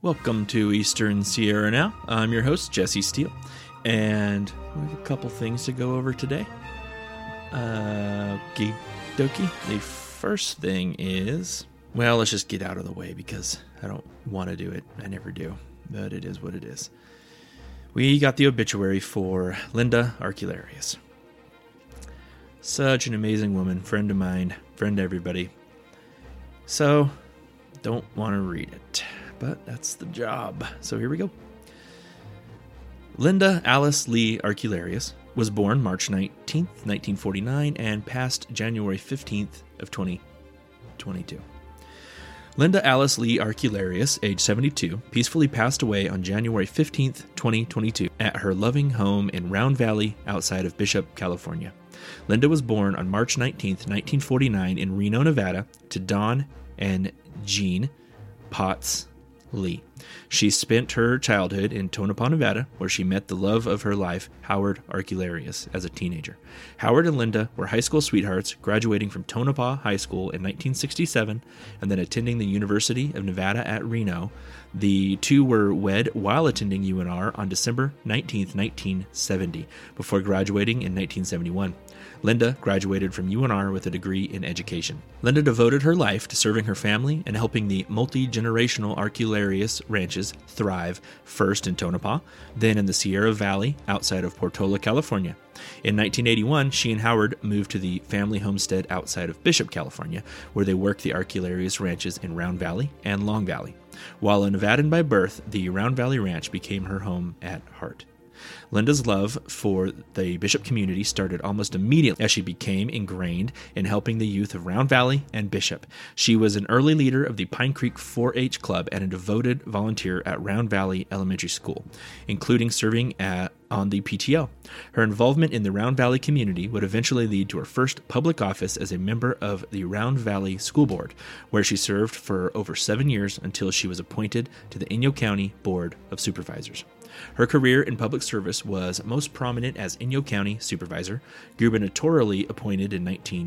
Welcome to Eastern Sierra Now. I'm your host, Jesse Steele, and we have a couple things to go over today. Okie dokie. The first thing is, well, let's just get out of the way because I don't want to do it. I never do, but it is what it is. We got the obituary for Linda Arcularius. Such an amazing woman, friend of mine, friend to everybody. So, don't want to read it. But that's the job. So here we go. Linda Alice Lee Arcularius was born March 19th, 1949, and passed January 15th of 2022. Linda Alice Lee Arcularius, age 72, peacefully passed away on January 15th, 2022, at her loving home in Round Valley, outside of Bishop, California. Linda was born on March 19th, 1949, in Reno, Nevada, to Don and Jean Potts Lee. She spent her childhood in Tonopah, Nevada, where she met the love of her life, Howard Arcularius, as a teenager. Howard and Linda were high school sweethearts, graduating from Tonopah High School in 1967 and then attending the University of Nevada at Reno. The two were wed while attending UNR on December 19, 1970, before graduating in 1971. Linda graduated from UNR with a degree in education. Linda devoted her life to serving her family and helping the multi-generational Arcularius ranches thrive, first in Tonopah, then in the Sierra Valley outside of Portola, California. In 1981, she and Howard moved to the family homestead outside of Bishop, California, where they worked the Arcularius ranches in Round Valley and Long Valley. While a Nevadan by birth, the Round Valley Ranch became her home at heart. Linda's love for the Bishop community started almost immediately as she became ingrained in helping the youth of Round Valley and Bishop. She was an early leader of the Pine Creek 4-H Club and a devoted volunteer at Round Valley Elementary School, including serving on the PTO. Her involvement in the Round Valley community would eventually lead to her first public office as a member of the Round Valley School Board, where she served for over 7 years until she was appointed to the Inyo County Board of Supervisors. Her career in public service was most prominent as Inyo County Supervisor, gubernatorially appointed in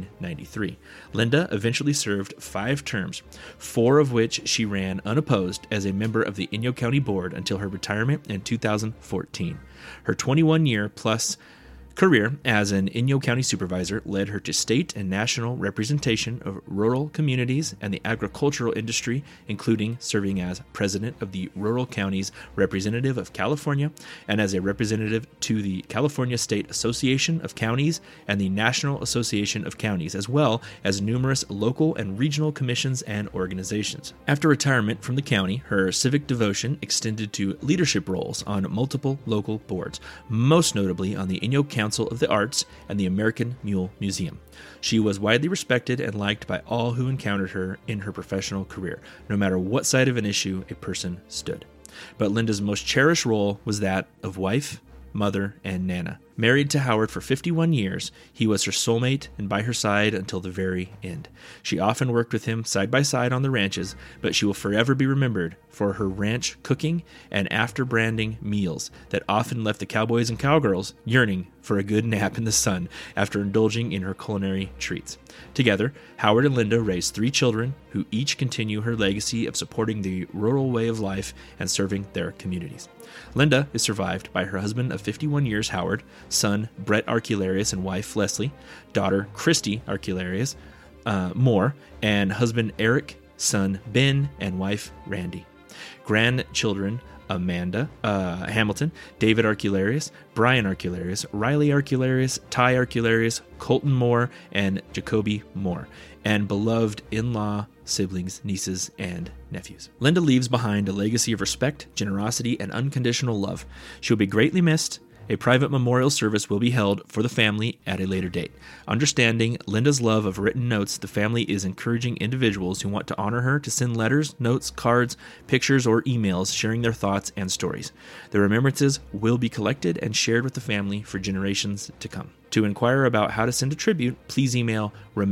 1993. Linda eventually served 5 terms, 4 of which she ran unopposed as a member of the Inyo County Board until her retirement in 2014. Her 21-year-plus career as an Inyo County Supervisor led her to state and national representation of rural communities and the agricultural industry, including serving as president of the Rural Counties Representative of California and as a representative to the California State Association of Counties and the National Association of Counties, as well as numerous local and regional commissions and organizations. After retirement from the county, her civic devotion extended to leadership roles on multiple local boards, most notably on the Inyo Council of the Arts and the American Mule Museum. She was widely respected and liked by all who encountered her in her professional career, no matter what side of an issue a person stood. But Linda's most cherished role was that of wife, mother, and Nana. Married to Howard for 51 years, he was her soulmate and by her side until the very end. She often worked with him side by side on the ranches, but she will forever be remembered for her ranch cooking and after-branding meals that often left the cowboys and cowgirls yearning for a good nap in the sun after indulging in her culinary treats. Together, Howard and Linda raised 3 children who each continue her legacy of supporting the rural way of life and serving their communities. Linda is survived by her husband of 51 years, Howard, son Brett Arcularius and wife Leslie, daughter Christy Arcularius Moore, and husband Eric, son Ben, and wife Randy. Grandchildren Amanda Hamilton, David Arcularius, Brian Arcularius, Riley Arcularius, Ty Arcularius, Colton Moore, and Jacoby Moore, and beloved in-law siblings, nieces, and nephews. Linda leaves behind a legacy of respect, generosity, and unconditional love. She will be greatly missed. A private memorial service will be held for the family at a later date. Understanding Linda's love of written notes, the family is encouraging individuals who want to honor her to send letters, notes, cards, pictures, or emails sharing their thoughts and stories. The remembrances will be collected and shared with the family for generations to come. To inquire about how to send a tribute, please email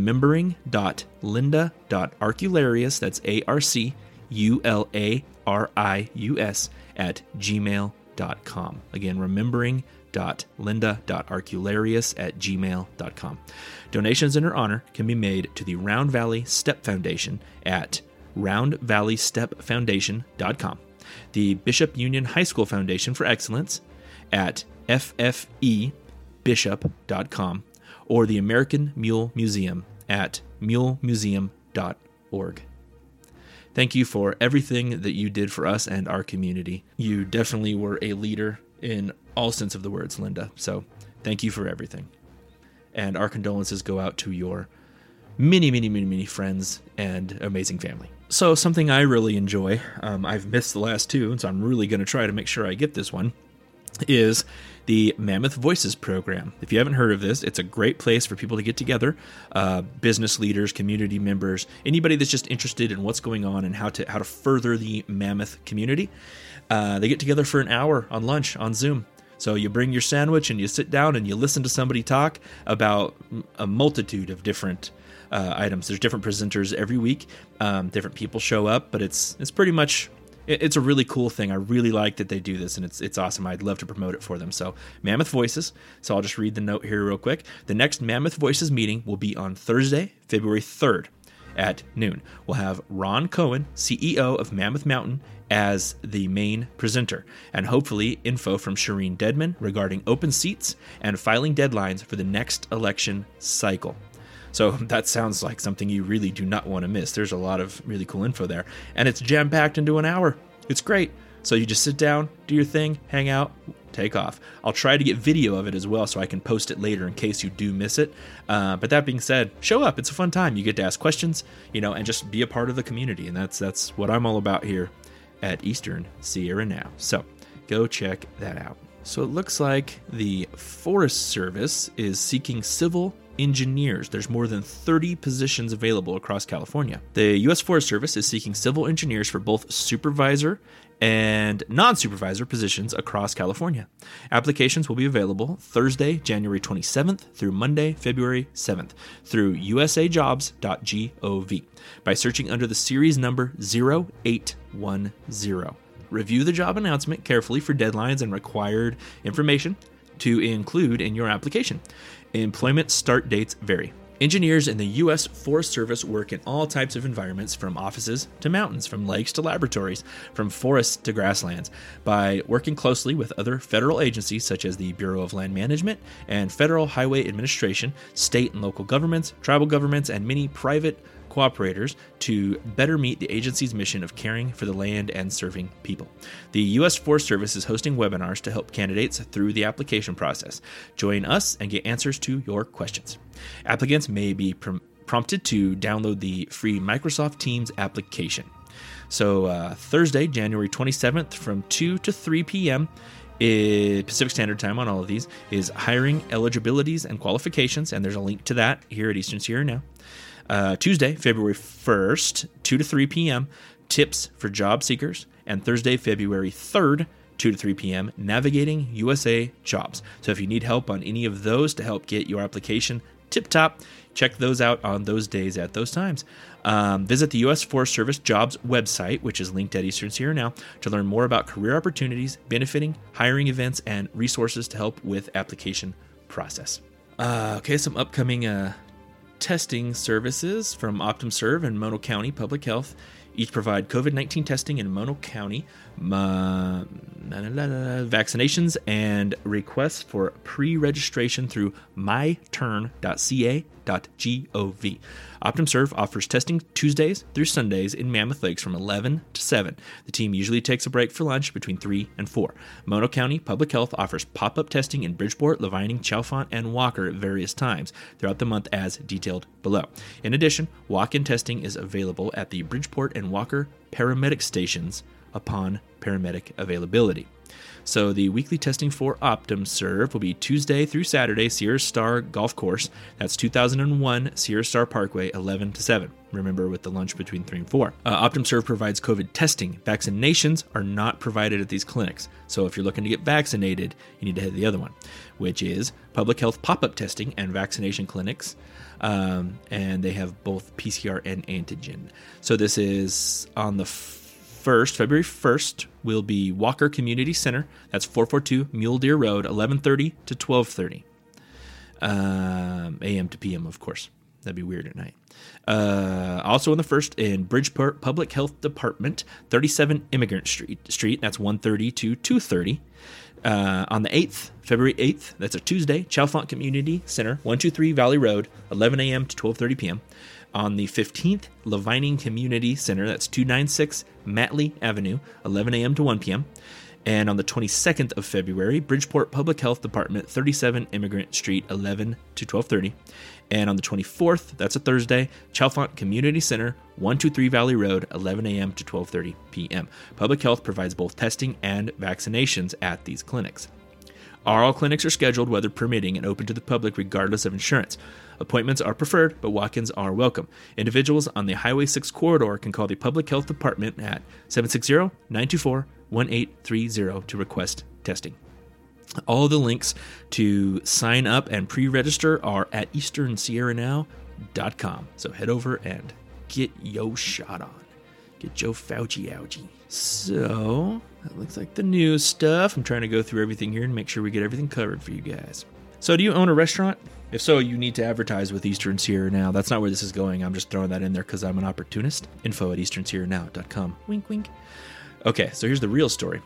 remembering.linda.arcularius, that's ARCULARIUS, at gmail.com. Again, remembering.linda.arcularius@gmail.com. Donations in her honor can be made to the Round Valley Step Foundation at roundvalleystepfoundation.com. the Bishop Union High School Foundation for Excellence at ffebishop.com, or the American Mule Museum at mulemuseum.org. Thank you for everything that you did for us and our community. You definitely were a leader in all sense of the words, Linda. So thank you for everything. And our condolences go out to your many friends and amazing family. So something I really enjoy, I've missed the last two, so I'm really going to try to make sure I get this one, is the Mammoth Voices program. If you haven't heard of this, it's a great place for people to get together, business leaders, community members, anybody that's just interested in what's going on and how to further the Mammoth community. They get together for an hour on lunch on Zoom. So you bring your sandwich and you sit down and you listen to somebody talk about a multitude of different items. There's different presenters every week. Different people show up, but it's pretty much... It's a really cool thing. I really like that they do this, and it's awesome. I'd love to promote it for them. So, Mammoth Voices. So I'll just read the note here real quick. The next Mammoth Voices meeting will be on Thursday, February 3rd at noon. We'll have Ron Cohen, CEO of Mammoth Mountain, as the main presenter, and hopefully info from Shireen Dedman regarding open seats and filing deadlines for the next election cycle. So that sounds like something you really do not want to miss. There's a lot of really cool info there. And it's jam-packed into an hour. It's great. So you just sit down, do your thing, hang out, take off. I'll try to get video of it as well so I can post it later in case you do miss it. But that being said, show up. It's a fun time. You get to ask questions, and just be a part of the community. And that's what I'm all about here at Eastern Sierra Now. So go check that out. So it looks like the Forest Service is seeking civil engineers. There's more than 30 positions available across California. The U.S. Forest Service is seeking civil engineers for both supervisor and non-supervisor positions across California. Applications will be available Thursday, January 27th through Monday, February 7th through usajobs.gov by searching under the series number 0810. Review the job announcement carefully for deadlines and required information to include in your application. Employment start dates vary. Engineers in the U.S. Forest Service work in all types of environments, from offices to mountains, from lakes to laboratories, from forests to grasslands. By working closely with other federal agencies such as the Bureau of Land Management and Federal Highway Administration, state and local governments, tribal governments, and many private cooperators to better meet the agency's mission of caring for the land and serving people. The U.S. Forest Service is hosting webinars to help candidates through the application process. Join us and get answers to your questions. Applicants may be prompted to download the free Microsoft Teams application. So Thursday, January 27th from 2 to 3 p.m. Pacific Standard Time on all of these is hiring eligibilities and qualifications, and there's a link to that here at Eastern Sierra Now. Tuesday, February 1st, 2 to 3 p.m., tips for job seekers, and Thursday, February 3rd, 2 to 3 p.m., navigating USA jobs. So if you need help on any of those to help get your application tip-top, check those out on those days at those times. Visit the U.S. Forest Service jobs website, which is linked at Eastern Sierra Now, to learn more about career opportunities, benefiting, hiring events, and resources to help with application process. Okay, some upcoming testing services from OptumServe and Mono County Public Health. Each provide COVID-19 testing in Mono County, vaccinations, and requests for pre-registration through myturn.ca.gov. OptumServe offers testing Tuesdays through Sundays in Mammoth Lakes from 11 to 7. The team usually takes a break for lunch between 3 and 4. Mono County Public Health offers pop-up testing in Bridgeport, Levining, Chalfont, and Walker at various times throughout the month as detailed below. In addition, walk-in testing is available at the Bridgeport and Walker paramedic stations upon paramedic availability. So the weekly testing for OptumServe will be Tuesday through Saturday, Sierra Star Golf Course. That's 2001 Sierra Star Parkway, 11 to 7. Remember, with the lunch between 3 and 4. OptumServe provides COVID testing. Vaccinations are not provided at these clinics. So if you're looking to get vaccinated, you need to head to the other one, which is Public Health Pop-Up Testing and Vaccination Clinics. And they have both PCR and antigen. So this is on the February 1st, will be Walker Community Center. That's 442 Mule Deer Road, 11:30 to 12:30 a.m. to p.m., of course. That'd be weird at night. Also on the 1st, in Bridgeport Public Health Department, 37 Immigrant Street. That's 130 to 230. On the 8th, February 8th, that's a Tuesday, Chalfont Community Center, 123 Valley Road, 11 a.m. to 12:30 p.m. On the 15th, Levining Community Center, that's 296 Matley Avenue, 11 a.m. to 1 p.m. And on the 22nd of February, Bridgeport Public Health Department, 37 Immigrant Street, 11 to 12:30. And on the 24th, that's a Thursday, Chalfont Community Center, 123 Valley Road, 11 a.m. to 12:30 p.m. Public Health provides both testing and vaccinations at these clinics. All clinics are scheduled, weather permitting, and open to the public regardless of insurance. Appointments are preferred, but walk-ins are welcome. Individuals on the Highway 6 corridor can call the Public Health Department at 760-924-1830 to request testing. All the links to sign up and pre-register are at easternsierranow.com. So head over and get your shot on. Get your Fauci-ouchie. So, that looks like the news stuff. I'm trying to go through everything here and make sure we get everything covered for you guys. So, do you own a restaurant? If so, you need to advertise with Eastern Sierra Now. That's not where this is going. I'm just throwing that in there because I'm an opportunist. Info at easternsierranow.com. Wink, wink. Okay, so here's the real story.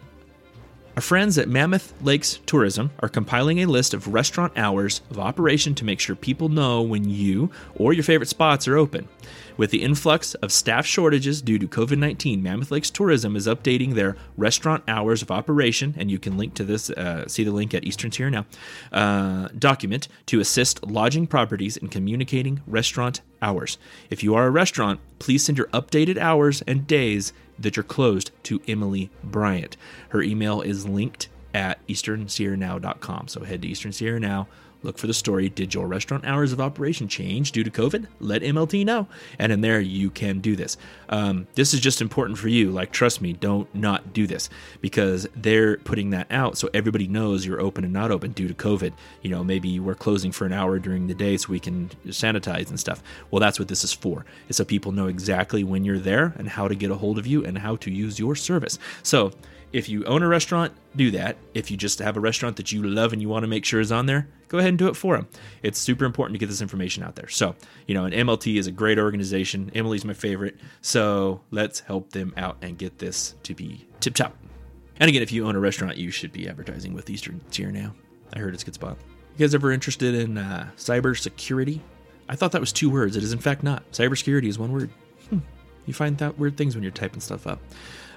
Our friends at Mammoth Lakes Tourism are compiling a list of restaurant hours of operation to make sure people know when you or your favorite spots are open. With the influx of staff shortages due to COVID-19, Mammoth Lakes Tourism is updating their restaurant hours of operation, and you can link to this, see the link at Eastern Sierra Now, document to assist lodging properties in communicating restaurant hours. If you are a restaurant, please send your updated hours and days that you're closed to Emily Bryant. Her email is linked at easternsierranow.com. So head to Eastern Sierra Now, look for the story, did your restaurant hours of operation change due to COVID? Let MLT know. And in there, you can do this. This is just important for you. Like, trust me, don't not do this because they're putting that out so everybody knows you're open and not open due to COVID. You know, maybe we're closing for an hour during the day so we can sanitize and stuff. Well, that's what this is for. It's so people know exactly when you're there and how to get a hold of you and how to use your service. So, if you own a restaurant, do that. If you just have a restaurant that you love and you want to make sure is on there, go ahead and do it for them. It's super important to get this information out there. So, you know, and MLT is a great organization. Emily's my favorite. So let's help them out and get this to be tip-top. And again, if you own a restaurant, you should be advertising with Eastern Sierra Now. I heard it's a good spot. You guys ever interested in cybersecurity? I thought that was 2 words. It is in fact not. Cybersecurity is 1 word. You find out weird things when you're typing stuff up.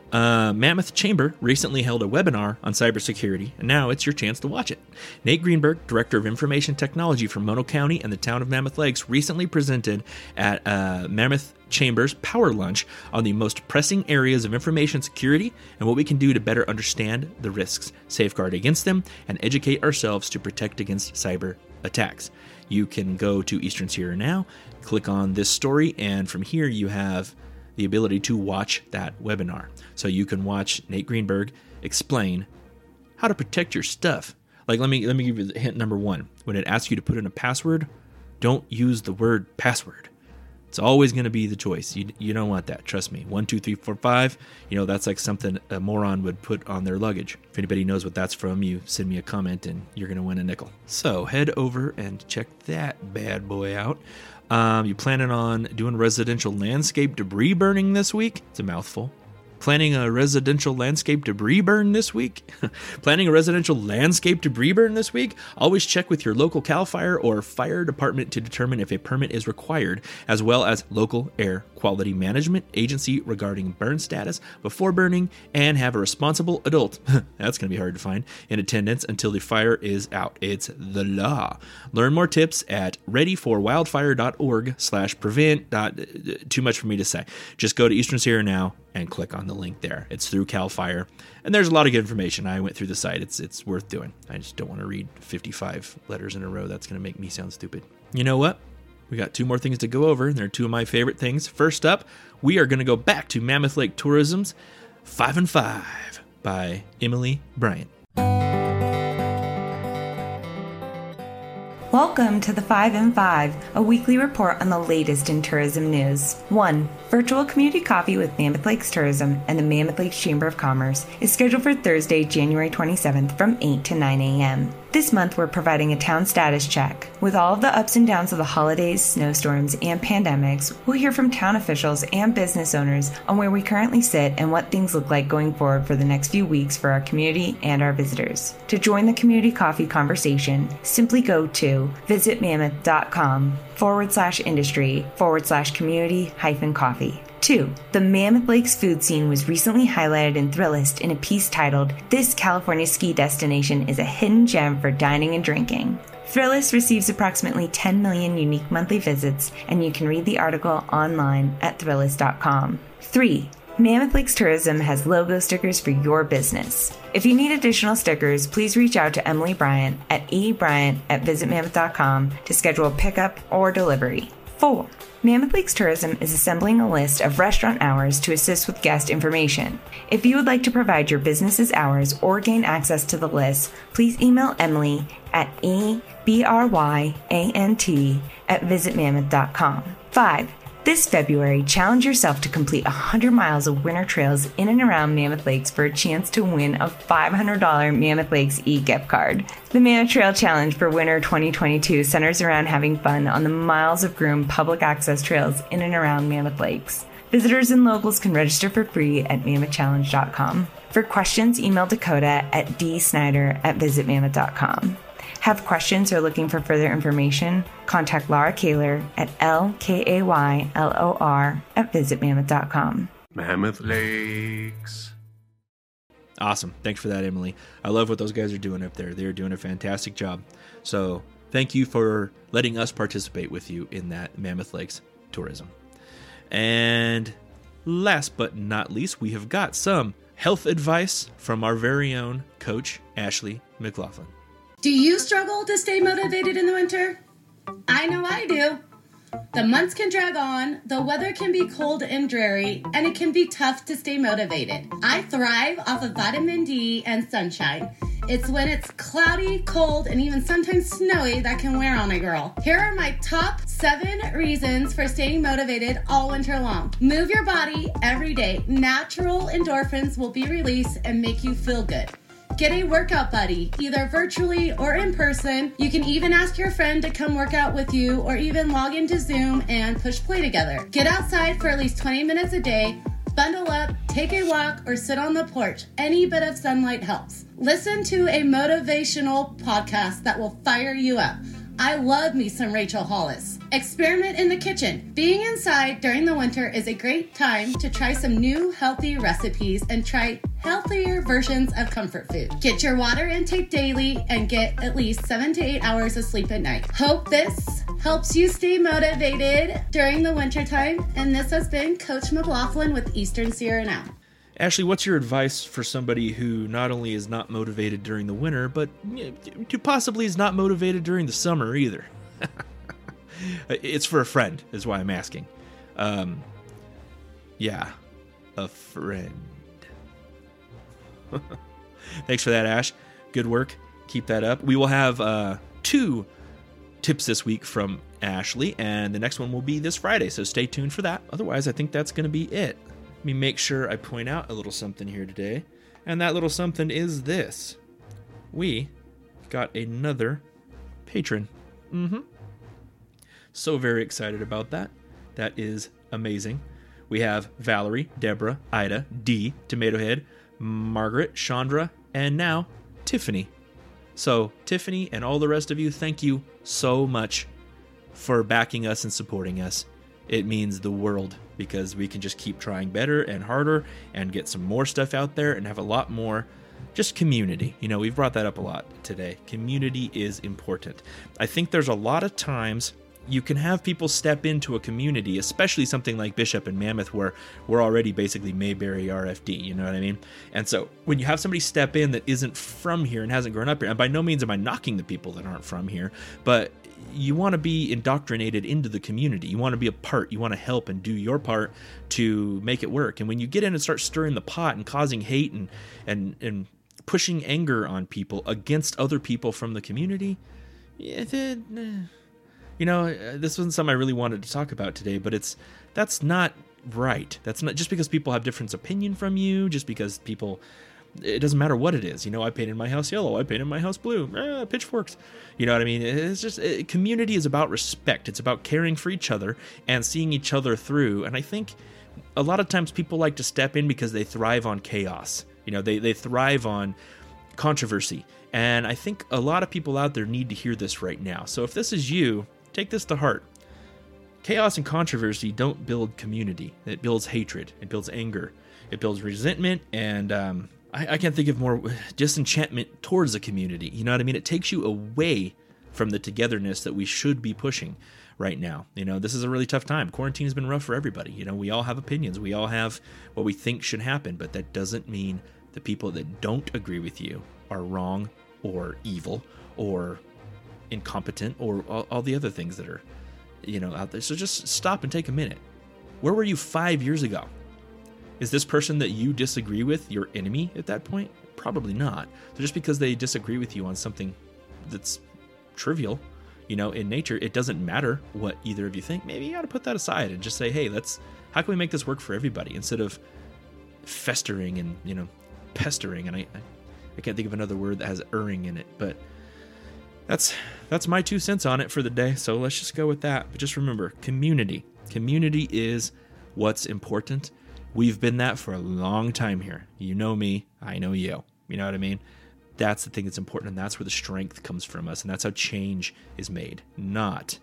Mammoth Chamber recently held a webinar on cybersecurity, and now it's your chance to watch it. Nate Greenberg, Director of Information Technology for Mono County and the town of Mammoth Lakes, recently presented at Mammoth Chamber's Power Lunch on the most pressing areas of information security and what we can do to better understand the risks, safeguard against them, and educate ourselves to protect against cyber attacks. You can go to Eastern Sierra Now, click on this story, and from here you have the ability to watch that webinar. So you can watch Nate Greenberg explain how to protect your stuff. Like, let me give you hint number 1. When it asks you to put in a password, don't use the word password. It's always going to be the choice. You don't want that. Trust me. 1, 2, 3, 4, 5. You know, that's like something a moron would put on their luggage. If anybody knows what that's from, you send me a comment and you're going to win a nickel. So head over and check that bad boy out. You planning on doing residential landscape debris burning this week? It's a mouthful. Planning a residential landscape debris burn this week? Planning a residential landscape debris burn this week? Always check with your local CAL FIRE or fire department to determine if a permit is required, as well as local air quality management agency regarding burn status before burning, and have a responsible adult, that's going to be hard to find, in attendance until the fire is out. It's the law. Learn more tips at readyforwildfire.org/prevent. Too much for me to say. Just go to Eastern Sierra Now and click on the link there. It's through CAL FIRE, and there's a lot of good information. I went through the site. It's worth doing. I just don't want to read 55 letters in a row. That's going to make me sound stupid. You know what? We got 2 more things to go over, and they're 2 of my favorite things. First up, we are going to go back to Mammoth Lake Tourism's 5 and 5 by Emily Bryant. Welcome to the 5 and 5, a weekly report on the latest in tourism news. 1. Virtual community coffee with Mammoth Lakes Tourism and the Mammoth Lakes Chamber of Commerce is scheduled for Thursday, January 27th from 8 to 9 a.m. This month, we're providing a town status check. With all of the ups and downs of the holidays, snowstorms, and pandemics, we'll hear from town officials and business owners on where we currently sit and what things look like going forward for the next few weeks for our community and our visitors. To join the community coffee conversation, simply go to visitmammoth.com/industry/community-coffee. 2. The Mammoth Lakes food scene was recently highlighted in Thrillist in a piece titled, "This California Ski Destination is a Hidden Gem for Dining and Drinking." Thrillist receives approximately 10 million unique monthly visits, and you can read the article online at Thrillist.com. 3. Mammoth Lakes Tourism has logo stickers for your business. If you need additional stickers, please reach out to Emily Bryant at ebryant@visitmammoth.com to schedule pickup or delivery. 4. Mammoth Lakes Tourism is assembling a list of restaurant hours to assist with guest information. If you would like to provide your business's hours or gain access to the list, please email Emily at ebryant@visitmammoth.com. 5. This February, challenge yourself to complete 100 miles of winter trails in and around Mammoth Lakes for a chance to win a $500 Mammoth Lakes e-gift card. The Mammoth Trail Challenge for winter 2022 centers around having fun on the miles of groomed public access trails in and around Mammoth Lakes. Visitors and locals can register for free at mammothchallenge.com. For questions, email Dakota at dsnyder@visitmammoth.com. Have questions or looking for further information? Contact Laura Kaylor at LKAYLOR@visitmammoth.com. Mammoth Lakes. Awesome. Thanks for that, Emily. I love what those guys are doing up there. They're doing a fantastic job. So thank you for letting us participate with you in that Mammoth Lakes tourism. And last but not least, we have got some health advice from our very own coach, Ashley McLaughlin. Do you struggle to stay motivated in the winter? I know I do. The months can drag on, the weather can be cold and dreary, and it can be tough to stay motivated. I thrive off of vitamin D and sunshine. It's when it's cloudy, cold, and even sometimes snowy that can wear on a girl. Here are my top 7 reasons for staying motivated all winter long. Move your body every day. Natural endorphins will be released and make you feel good. Get a workout buddy, either virtually or in person. You can even ask your friend to come work out with you or even log into Zoom and push play together. Get outside for at least 20 minutes a day. Bundle up, take a walk, or sit on the porch. Any bit of sunlight helps. Listen to a motivational podcast that will fire you up. I love me some Rachel Hollis. Experiment in the kitchen. Being inside during the winter is a great time to try some new healthy recipes and try healthier versions of comfort food. Get your water intake daily and get at least 7 to 8 hours of sleep at night. Hope this helps you stay motivated during the winter time. And this has been Coach McLaughlin with Eastern Sierra Now. Ashley, what's your advice for somebody who not only is not motivated during the winter, but possibly is not motivated during the summer either? It's for a friend, is why I'm asking. Yeah, a friend. Thanks for that, Ash. Good work. Keep that up. We will have 2 tips this week from Ashley, and the next one will be this Friday, so stay tuned for that. Otherwise, I think that's going to be it. Let me make sure I point out a little something here today, and that little something is this. We got another patron. So very excited about that. That is amazing. We have Valerie, Deborah, Ida, Dee, Tomato Head, Margaret, Chandra, and now Tiffany. So Tiffany and all the rest of you, thank you so much for backing us and supporting us. It means the world because we can just keep trying better and harder and get some more stuff out there and have a lot more just community. You know, we've brought that up a lot today. Community is important. I think there's a lot of times you can have people step into a community, especially something like Bishop and Mammoth, where we're already basically Mayberry RFD, you know what I mean? And so when you have somebody step in that isn't from here and hasn't grown up here, and by no means am I knocking the people that aren't from here, but you want to be indoctrinated into the community. You want to be a part. You want to help and do your part to make it work. And when you get in and start stirring the pot and causing hate and pushing anger on people against other people from the community, you know, this wasn't something I really wanted to talk about today, but that's not right. That's not just because people have different opinion from you, just because people It doesn't matter what it is. I painted my house yellow. I painted my house blue. Pitchforks. You know what I mean? It's just, community is about respect. It's about caring for each other and seeing each other through. And I think a lot of times people like to step in because they thrive on chaos. They thrive on controversy. And I think a lot of people out there need to hear this right now. So if this is you, take this to heart. Chaos and controversy don't build community. It builds hatred. It builds anger. It builds resentment, and I can't think of more disenchantment towards a community. You know what I mean? It takes you away from the togetherness that we should be pushing right now. This is a really tough time. Quarantine has been rough for everybody. We all have opinions. We all have what we think should happen, but that doesn't mean the people that don't agree with you are wrong or evil or incompetent or all the other things that are, out there. So just stop and take a minute. Where were you 5 years ago? Is this person that you disagree with your enemy at that point? Probably not. So just because they disagree with you on something that's trivial, in nature, it doesn't matter what either of you think. Maybe you ought to put that aside and just say, hey, how can we make this work for everybody instead of festering and, pestering. And I can't think of another word that has erring in it, but that's my 2 cents on it for the day. So let's just go with that. But just remember, community. Community is what's important. We've been that for a long time here. You know me, I know you. You know what I mean? That's the thing that's important, and that's where the strength comes from us, and that's how change is made, not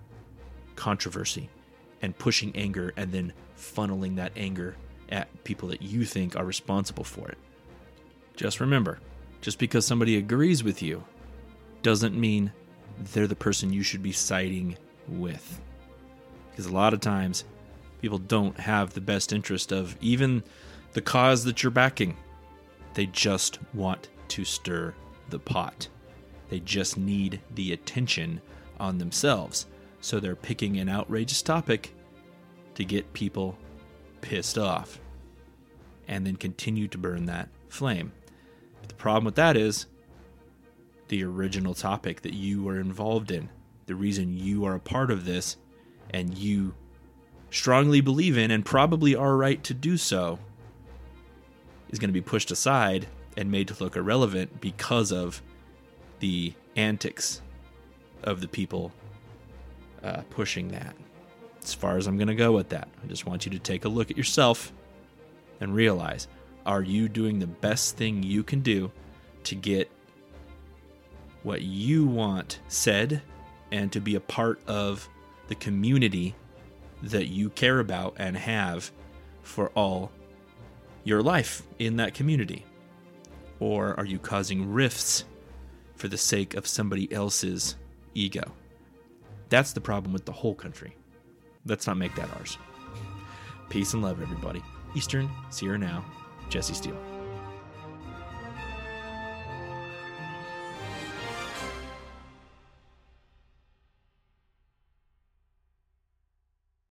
controversy and pushing anger and then funneling that anger at people that you think are responsible for it. Just remember, just because somebody agrees with you doesn't mean they're the person you should be siding with. Because a lot of times, people don't have the best interest of even the cause that you're backing. They just want to stir the pot. They just need the attention on themselves. So they're picking an outrageous topic to get people pissed off and then continue to burn that flame. But the problem with that is the original topic that you were involved in, the reason you are a part of this and you strongly believe in and probably are right to do so, is going to be pushed aside and made to look irrelevant because of the antics of the people pushing that. As far as I'm going to go with that, I just want you to take a look at yourself and realize, are you doing the best thing you can do to get what you want said and to be a part of the community that you care about and have for all your life in that community? Or are you causing rifts for the sake of somebody else's ego? That's the problem with the whole country. Let's not make that ours. Peace and love, everybody. Eastern Sierra Now, Jesse Steele.